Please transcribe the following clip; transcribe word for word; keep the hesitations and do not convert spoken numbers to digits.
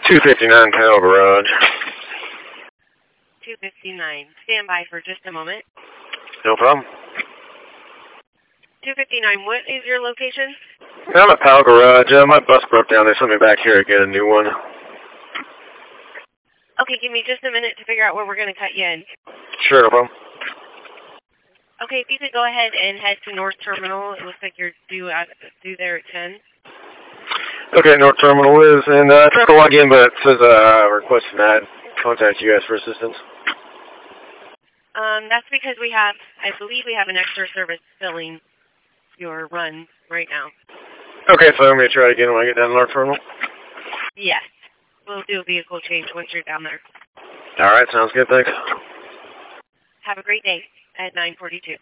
two fifty-nine Panel Garage. two fifty-nine. Stand by for just a moment. No problem. two fifty-nine, what is your location? I'm at Panel Garage. Uh, my bus broke down. They sent me back here to get a new one. Okay, give me just a minute to figure out where we're going to cut you in. Sure, no problem. Okay, if you could go ahead and head to North Terminal. It looks like you're due, out, due there at ten. Okay, North Terminal is, and uh, I tried to log in, but it says uh, request denied. Contact you guys for assistance. Um, that's because we have, I believe we have an extra service filling your run right now. Okay, so I'm going to try it again when I get down to North Terminal? Yes. We'll do a vehicle change once you're down there. All right, sounds good, thanks. Have a great day at nine forty-two.